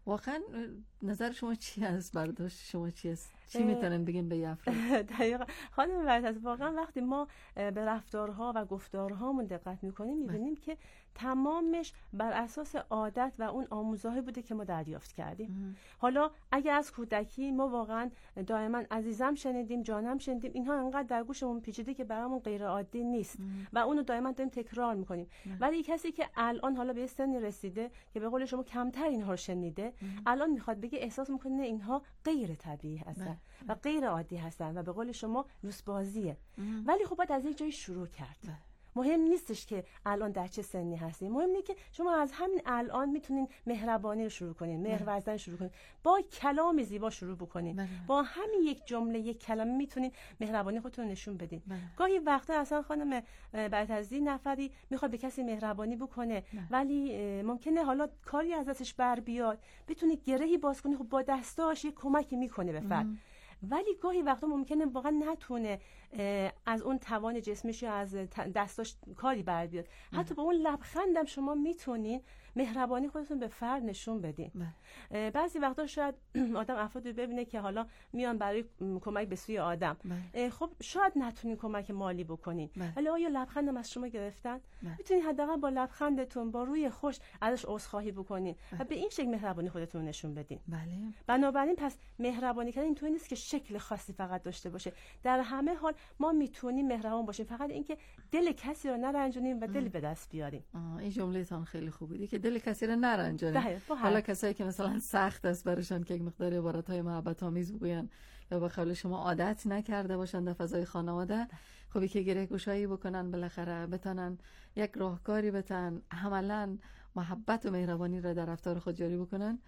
واقعا نظر شما چی است؟ برداشت شما چی است؟ چی میتونن بگین به افراد؟ دقیقاً خانم برتز، واقعا وقتی ما به رفتارها و گفتارهامون دقت میکنیم میبینیم که تمامش بر اساس عادت و اون آموزهایی بوده که ما دریافت کردیم. حالا اگه از کودکی ما واقعا دائما عزیزم شنیدیم، جانم شنیدیم، اینها انقدر در گوشمون پیچیده که برامون غیر عادی نیست و اونو دائما داریم تکرار میکنیم. ولی کسی که الان حالا به سنی رسیده که به قول شما کمتر اینها رو شنیده، الان میخواد بگه احساس میکنه اینها غیر طبیعی هستن و غیر عادی هستن و به قول شما لوسبازیه. ولی خب باید از یک جایی شروع کرد. مهم نیستش که الان در چه سنی هستین، مهم اینه که شما از همین الان میتونین مهربانی رو شروع کنین، مهر ورزیدن شروع کنین، با کلام زیبا شروع بکنین. با همین یک جمله، یک کلمه میتونین مهربانی خودتون رو نشون بدین. گاهی وقتا اصلا خانم برتزی نفری میخواد به کسی مهربانی بکنه ولی ممکنه حالا کاری از دستش بر بیاد، بتونه گرهی باز کنه، خب با دستاش یک کمکی میکنه به فرد. ولی گاهی وقتا ممکنه واقعا نتونه از اون توان جسمیش یا از دستاش کاری بر بیاد. حتی با اون لبخندم شما میتونین مهربانی خودتون به فرد نشون بدین. بعضی وقتا شاید آدم افرادی ببینه که حالا میان برای کمک به سوی آدم، خب شاید نتونین کمک مالی بکنین، ولی آیا لبخندم از شما گرفتن؟ میتونین حداقل با لبخندتون، با روی خوش ازش عذرخواهی بکنین و به این شکل مهربانی خودتون نشون بدین. بنابراین پس مهربانی کردن اینطوری نیست که شکل خاصی فقط داشته باشه. در همه حال ما میتونیم مهربان باشیم، فقط اینکه دل کسی رو نرنجونیم و دل به دست بیاریم. این جمله‌تان خیلی خوبه که دل کسی رو نرنجونیم. حالا کسایی که مثلا سخت است براشون که یک مقدار عبارت‌های محبت آمیز بگوین یا به قول شما عادت نکرده باشن در فضای خانواده، خوبی که گره گشایی بکنن، بالاخره بتونن یک راهکاری بتن عملاً محبت و مهربانی را در رفتار خود جاری بکنن،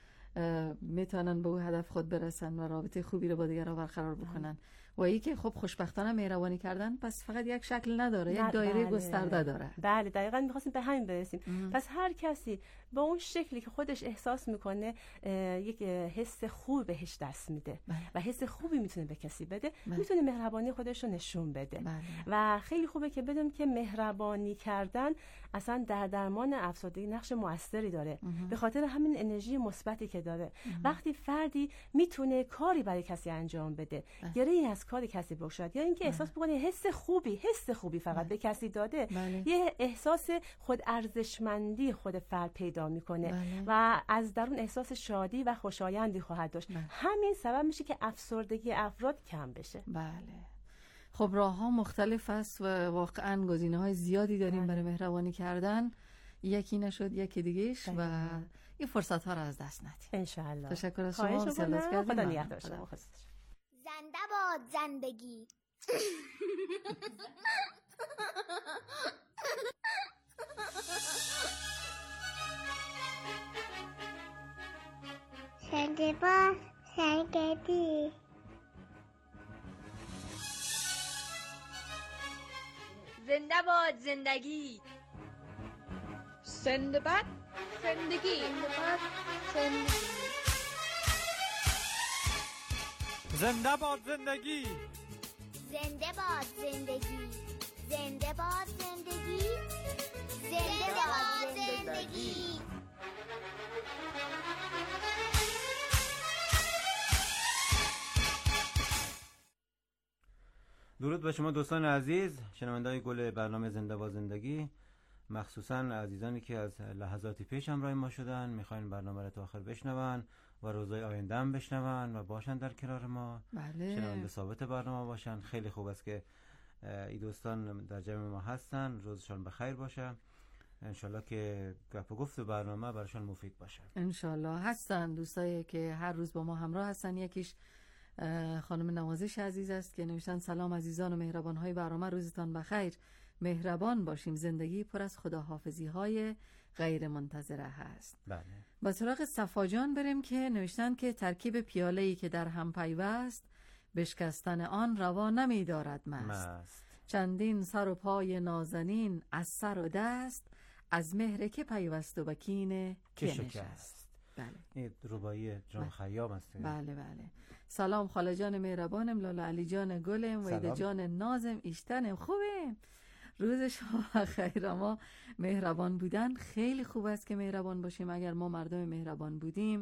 میتونن به اون هدف خود برسن و رابطه خوبی رو با دیگران برقرار بکنن. و ای که خب خوشبختانه مهربانی کردن پس فقط یک شکل نداره، یک دایره گسترده داره. بله دقیقاً می‌خواستیم به همین برسیم. پس هر کسی با اون شکلی که خودش احساس میکنه یک حس خوب بهش دست میده و حس خوبی میتونه به کسی بده، میتونه مهربانی خودش رو نشون بده. و خیلی خوبه که بدونیم که مهربانی کردن اصلا در درمان افسردگی نقش موثری داره، به خاطر همین انرژی مثبتی که داره. وقتی فردی میتونه کاری برای کسی انجام بده، گره‌ای از کار کسی بگشاد یا اینکه احساس بکنه حس خوبی فقط به کسی داده، یه احساس خود ارزشمندی خود فرد پیدا میکنه و از درون احساس شادی و خوشایندی خواهد داشت. همین سبب میشه که افسردگی افراد کم بشه. بله. خب راه‌ها مختلف است و واقعاً گزینه‌های زیادی داریم برای مهربانی کردن. یکی نشد یکی دیگه‌اش و این فرصت‌ها رو از دست ندید. ان شاء الله. تشکر از شما. خدا نگهدار شما. زنده باد زندگی. زنده باد زندگی. زنده باد زندگی. زنده باد زندگی. زنده باد زندگی. زنده باد زندگی. زنده باد زندگی. زنده باد زندگی. درود به شما دوستان عزیز، شنونده‌های گل برنامه زنده باد زندگی، مخصوصا عزیزانی که از لحظاتی پیش همراه ما شدن، میخواین برنامه رو تا آخر بشنون و روزهای آینده هم بشنون و باشن در کنار ما. شنونده ثابت برنامه باشن. خیلی خوب است که این دوستان در جمع ما هستن. روزشان بخیر باشه. انشالله که گپ و گفت برنامه براشون مفید باشه. انشالله. هستن دوستایی که هر روز با ما همراه هستن. یکیش خانم نوازش عزیز است که نوشتن سلام عزیزان و مهربان‌های برنامه، روزتان بخیر، مهربان باشیم، زندگی پر از خداحافظی‌های غیر منتظره هست. بله. با سراغ صفا جان بریم که نوشتن که ترکیب پیاله‌ای که در هم پیوست، بشکستن آن روا نمی دارد مست. چندین سر و پای نازنین از سر و دست، از مهر که پیوست و بکین که نشست. بله. این ربایی جان خیام است. بله بله. سلام خاله جان مهربانم، لالا علی جان گلم، ویده جان نازم، ایشتنم خوبه. روز شما خیر. ما مهربان بودن خیلی خوب است که مهربان باشیم. اگر ما مردم مهربان بودیم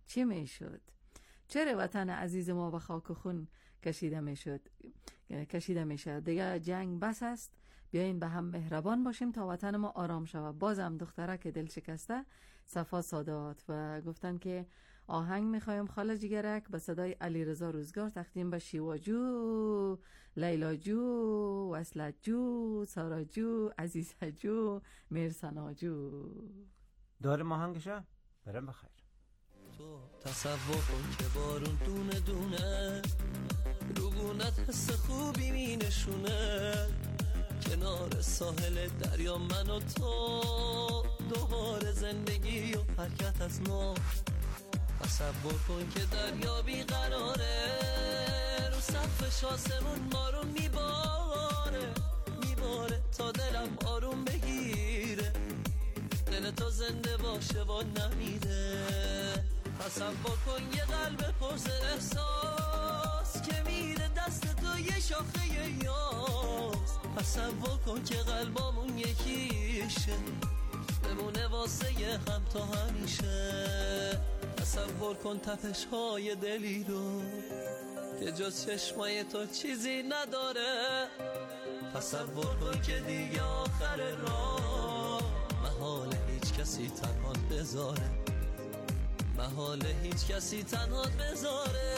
چی میشد؟ چرا وطن عزیز ما به خاک و خون کشیده میشد؟ دیگه جنگ بس است. بیاین به هم مهربان باشیم تا وطن ما آرام شود. بازم دختره که دل شکسته صفا سادات و گفتن که آهنگ میخوایم خاله جگرک به صدای علیرضا روزگار تقدیم به شیوا جو، لیلا جو، وصلت جو، سارا جو، عزیزه جو، میرسنا جو. دارم آهنگشه؟ برم بخیر. تو تصور کن که بارون دونه دونه روبونت حس خوبی می نشونه، کنار ساحل دریا من و تو، دوباره زندگی و حرکت از نو. تصور کن که دریا بیقراره، رو سقفش آسمون بارون میباره تا دلم آروم بگیره، دل تو زنده باشه و نمیره. تصور کن یه قلب پرس احساس که میره دست تو یه شاخه یاس. تصور کن که قلبامون یکیشه، بمونه واسه هم تا همیشه. تصور کن تپش های دلی رو که جز چشمای تو چیزی نداره. تصور کن که دیگه آخر راه محال هیچ کسی تنها بذاره، محال هیچ کسی تنها بذاره.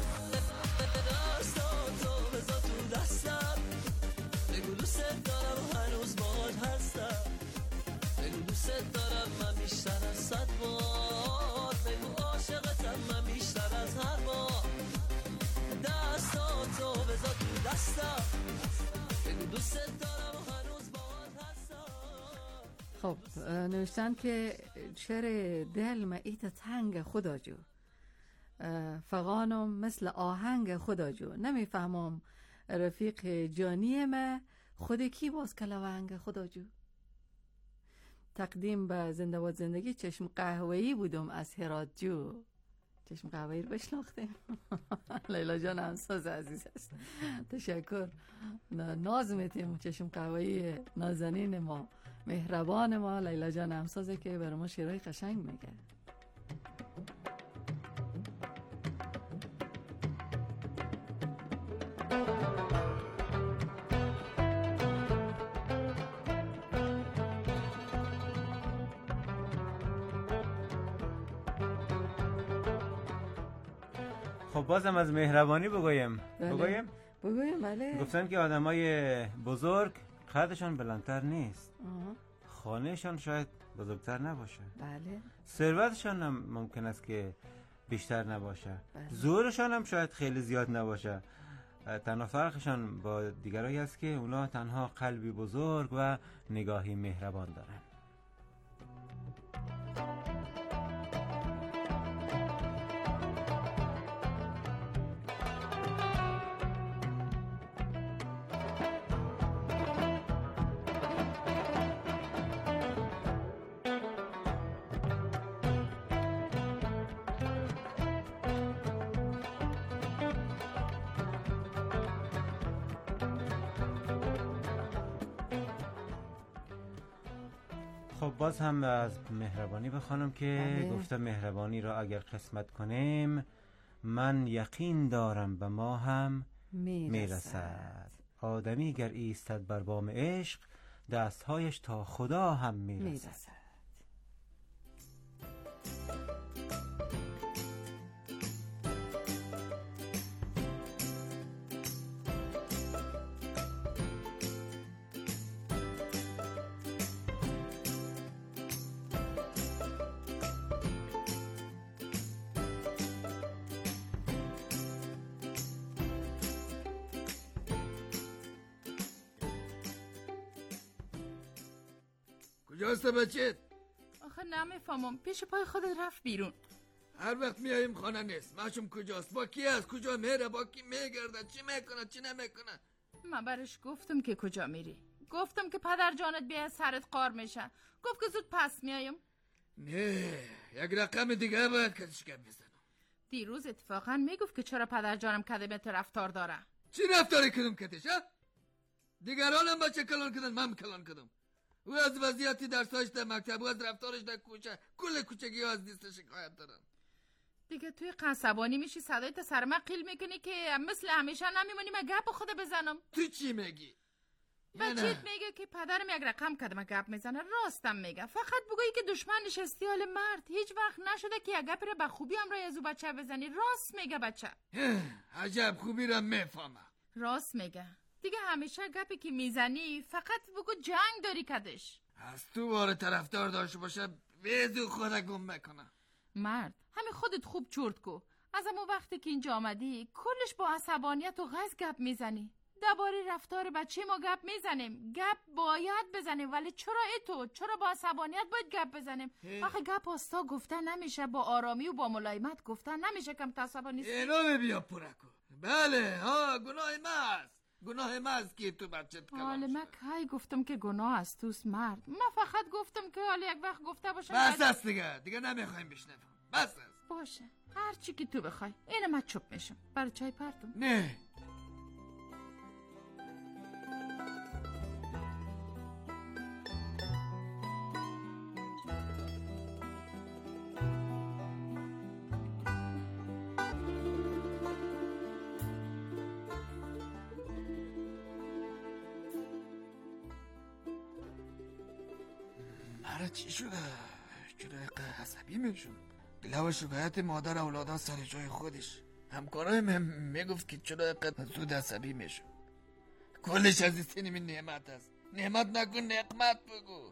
دستاتو بذار تو دستم، بگو دوست دارم هنوز باهات هستم، بگو دوست دارم من بیشتر از 100 بار، بگو عاشقتم من بیشتر از هر بار. دستاتو بذار تو دستم، بگو دوست دارم هنوز باهات هستم. خب نوشتن که چرا دل ایت تنگ خدا جو، فغانم مثل آهنگ خدا جو. نمیفهمم رفیق جانی ما خود کی باز کلوانگ خدا جو. تقدیم به زنده باد زندگی. چشم قهوه‌ای بودم از هرات جو. چشم قهوه‌ای رو بشناختیم. لیلا جان همساز عزیز است. تشکر. ناز میتیم چشم قهوه‌ای نازنین ما، مهربان ما لیلا جان همسازه که برای ما شعرهای قشنگ میگه. خب بازم از مهربانی بگویم. بگویم بله. گفتن که آدمای بزرگ قدشان بلندتر نیست، خانهشان شاید بزرگتر نباشه، بله. ثروتشان هم ممکن است که بیشتر نباشه، بله. زورشان هم شاید خیلی زیاد نباشه. تنها فرقشان با دیگرایی است که اونا تنها قلبی بزرگ و نگاهی مهربان دارن. خب باز هم از مهربانی بخوانم که گفتم مهربانی را اگر قسمت کنیم من یقین دارم به ما هم میرسد. آدمی گر ایستد بر بام عشق دستهایش تا خدا هم میرسد. کجاست بچت؟ آخه نمیفهمم، پیش پای خودت رفت بیرون. هر وقت میاییم خانه نیست. ماشم کجاست؟ با کی است؟ کجا میره؟ با کی میگرده؟ چی میکنه؟ چی نمیکنه؟ من برش گفتم که کجا میری، گفتم که پدر جانت بیا سرت قار میشه، گفت که زود پس میایم. نه یک رقم دیگه باید کدش گم بزنم. دیروز اتفاقا میگفت که چرا پدر جانم کدمت رفتار داره. چی رفتاری کدم کدش ها؟ دیگرانم با چه کلان کدن؟ من کلان کدم. او از وضعیتی درساش در مکتب و از رفتارش در کوچه، کل کوچگی ها از دیست شکایت دارن. دیگه توی عصبانی میشی، صدای تا سر من قیل میکنی که مثل همیشه نمیمونی من گپ خود بزنم. تو چی میگی؟ بچیت میگه که پدرم یک رقم کده من گپ میزنه. راستم میگه. فقط بگویی که دشمن نشستی حال مرد. هیچ وقت نشده که یک گپ رو به خوبی هم رای از او بچه بزنی. راست میگه بچه. عجب خوبی رو میفهمم. راست میگه. دیگه همیشه گپی که میزنی فقط بگو جنگ داری کدش. از تو واره طرفدار داشته باشه ویزو خود گم میکنه. مرد همین خودت خوب چرت کو. از اما وقتی که اینجا آمدی کلش با عصبانیت و غضب گپ میزنی. درباره رفتار بچه ما گپ میزنیم. گپ باید بزنیم ولی چرا با عصبانیت باید گپ بزنیم؟ آخه گپ آستا گفتن نمیشه، با آرامی و با ملایمت گفتن نمیشه. کم عصبانی نیستی؟ اینو بیا پورکو. بله ها گناه ماست که تو بچت کلام حالا من کی گفتم که گناه است توست مرد؟ من فقط گفتم که حالا یک وقت گفته باشم. بس است دیگه نمیخوایم بشنوم. بس است. باشه هر چی که تو بخوای. اینه من چوب میشم. برای چای پرتم؟ نه چی شده؟ چرا اینقدر عصبی میشون؟ گله و شکایت مادر اولادا سر جای خودش. همکارایم هم میگفت که چرا اینقدر زود عصبی میشون. کلش از این سینمی نعمت است. نعمت نکن نقمت بگو.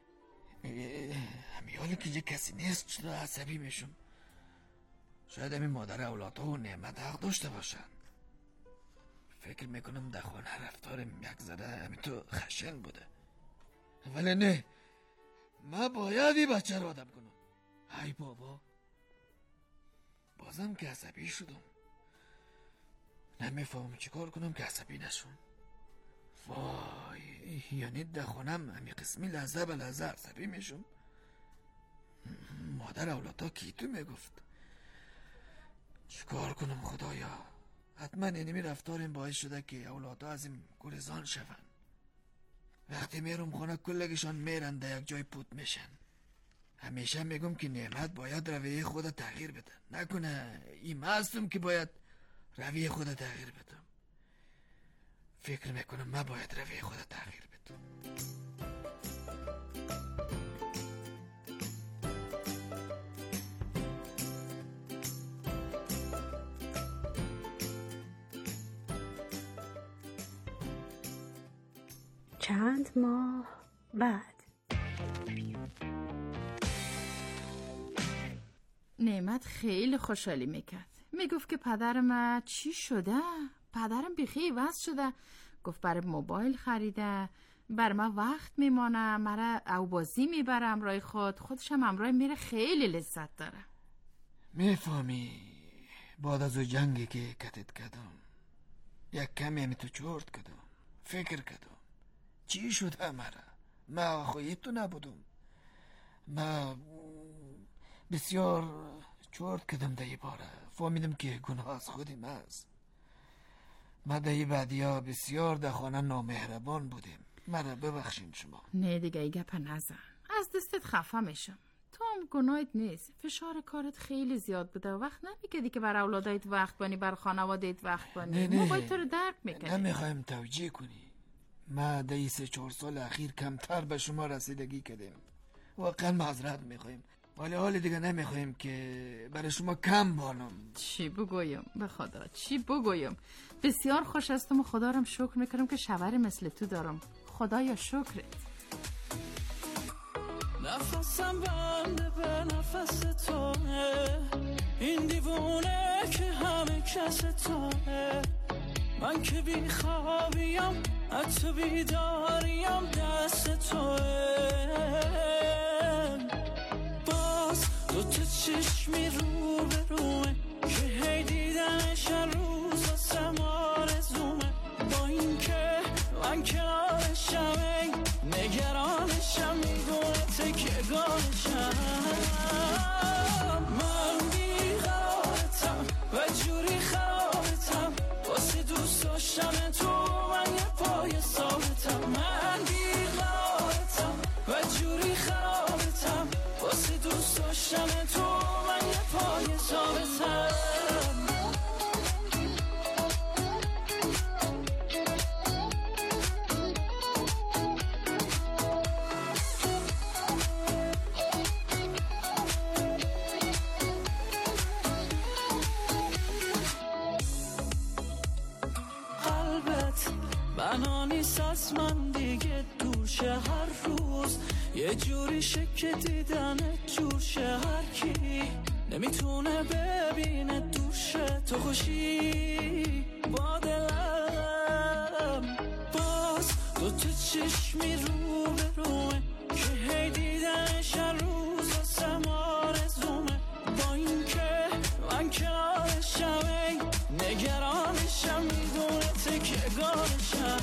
همیالی که یه کسی نیست چرا عصبی میشون؟ شاید همین مادر اولادا و نعمت حق داشته باشن. فکر میکنم در خانه رفتارم یک زده همین تو خشن بوده. ولی نه، من باید این بچه رو آدم کنم. ای بابا بازم که عصبی شدم. نمیفهمم چیکار کنم که عصبی نشون. وای یعنی در خونم همین قسمی لحظه به لحظه عصبی میشم. مادر اولادا کی تو میگفت. چیکار کنم خدایا؟ حتما اینمی رفتارم باعث شده که اولادا از این گریزان شون. وقتی میرم خونه کلگشان میرن در یک جای پوت میشن. همیشه میگم که نعمت باید رویه خود تغییر بده. نکنه این مستم که باید رویه خود تغییر بدم. فکر میکنم من باید رویه خود تغییر بدم. چند ماه بعد نعمت خیلی خوشحالی میکرد. میگفت که پدرم چی شده؟ پدرم بیخی عوض شده. گفت برای موبایل خریده، بر من وقت میمانه، مرا او بازی میبرم رای خودش هم امرای میره. خیلی لذت داره. میفهمی بعد از او جنگی که کتت کردم یک کمی همی تو چورت کردم. فکر کردم چی شده مرا؟ من خویب تو نبودم. من بسیار چورت کردم در باره. فهمیدم که گناه از خودم است. ما در بعدی ها بسیار در خانه نامهربان بودیم. مرا ببخشین شما. نه دیگه ای گپ نزن. از دستت خفه میشم. تو هم گناهت نیست. فشار کارت خیلی زیاد بوده و وقت نمیکردی که بر اولادایت وقت بانی، بر خانوادهت وقت بانی. ما باید تو رو درک میکنی. نمیخوایم توجیه کنی. ما در 3-4 سال اخیر کمتر به شما رسیدگی کردیم. واقعا معذرت میخوایم. ولی حال دیگه نمیخوایم که برای شما کم بانم. چی بگویم؟ به خدا چی بگویم؟ بسیار خوش هستم و خدا رم شکر میکنم که شوهر مثل تو دارم. خدایا شکرت. نفسم بنده به نفس توه، این دیوونه که همه کس توه. من که بی خوابیم حتی بیداریم دست توه. باز دوتا چشمی رو به رومه که هی دیدنش روز و سمار زومه. با این که من کنارشم نگرانشم میدونه تکگانشم. من بیقرارتم و جوری خرابتم واسه دوست داشتن تو. من یه پای ثابتم. من بیقرارتم و جوری خرابتم واسه دوست داشتن تو. من من یه پای ثابتم. بنا نیست از من دیگه دورشه هر روز یه جوری شکل دیدنت جورشه هر کی نمیتونه ببینه دورشه تو خوشی با دلم باز دو تا چشمی رو به رومه که هی دیدنش هر روز واسم آرزومه با این که من کنارشم نگرانشم میدونه تکیه‌گاهشم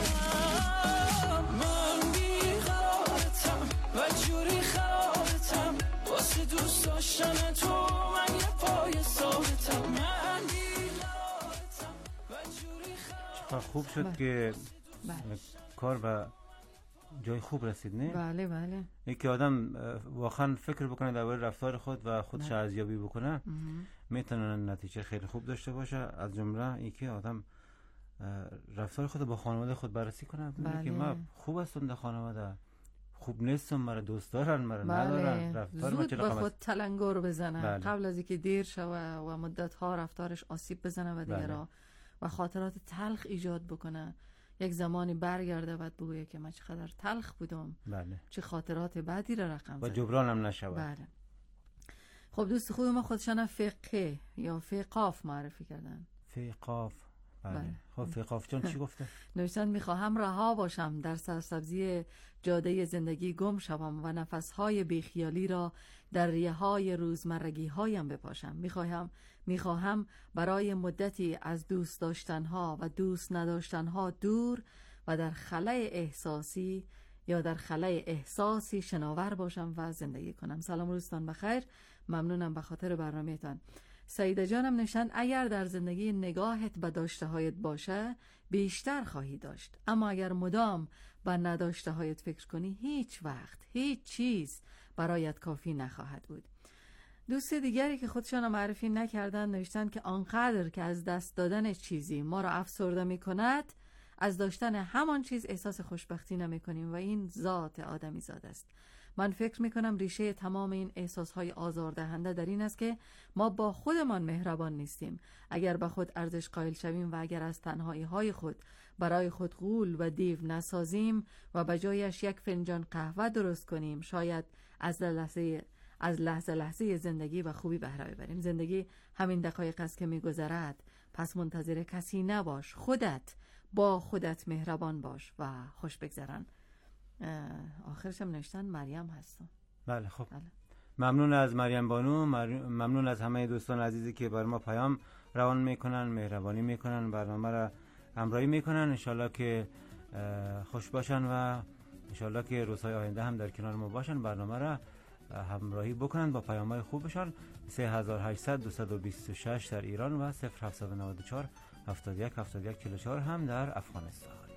من بیقرارتم و جوری خرابتم واسه دوست داشتن تو من یه پای ثابتم. من بیقرارتم و جوری چقدر خوب شد که کار به جای خوب رسید نه؟ بله بله. اینکه آدم واقعا فکر بکنه درباره رفتار خود و خودش ارزیابی بکنه میتونه نتیجه خیلی خوب داشته باشه. از جمله اینکه آدم رفتار خود با خانواده خود بررسی کنه بله. که من خوب هستم در خانواده، خوب نیستم، مرا دوست دارن مرا ندارن، رفتار زود به خود تلنگر بزنه بله. قبل از اینکه دیر شوه و مدت ها رفتارش آسیب بزنه و دیگرها و خاطرات تلخ ایجاد بکنه. یک زمانی برگرده بعد بگویه که من چقدر تلخ بودم بله. چه خاطرات بدی را رقم و جبران هم نشود. بله. خب دوست خوب ما خودشان فقه یا فقاف معرفی کردن. فقاف بله. خب فقاف جان چی گفته؟ نوشتن میخواهم رها باشم در سرسبزی جاده زندگی گم شوم و نفسهای بیخیالی را در ریه‌های روزمرگی هایم بپاشم. میخواهم برای مدتی از دوست داشتنها و دوست نداشتنها دور و در خلأ احساسی یا در خلأ احساسی شناور باشم و زندگی کنم. سلام روزتان بخیر، ممنونم به خاطر برنامه‌تان. سعیده جانم نشان اگر در زندگی نگاهت به داشته هایت باشه بیشتر خواهی داشت، اما اگر مدام به نداشته هایت فکر کنی هیچ وقت هیچ چیز برایت کافی نخواهد بود. دوست دیگری که خودشان معرفی نکردن نوشتن که آنقدر که از دست دادن چیزی ما را افسرده می کند از داشتن همان چیز احساس خوشبختی نمی کنیم و این ذات آدمی زاد است. من فکر می کنم ریشه تمام این احساسهای آزاردهنده در این است که ما با خودمان مهربان نیستیم. اگر به خود ارزش قائل شویم و اگر از تنهایی های خود برای خود غول و دیو نسازیم و به جایش یک فنجان قهوه درست کنیم شاید از لحظه زندگی و خوبی بهره ببریم. زندگی همین دقایق است که می‌گذرد، پس منتظر کسی نباش، با خودت مهربان باش و خوش بگذرن. آخرش هم نوشتن مریم هستم. بله خب بله. ممنون از مریم بانو، ممنون از همه دوستان عزیزی که بر ما پیام روان میکنن، مهربانی میکنن، برنامه را همراهی میکنن. انشالله که خوش باشن و انشالله که روزهای آینده هم در کنار ما باشن، برنامه را همراهی بکنن با پیام‌های خوبشان. 3800 226 در ایران و 0794 71 71 44 هم در افغانستان.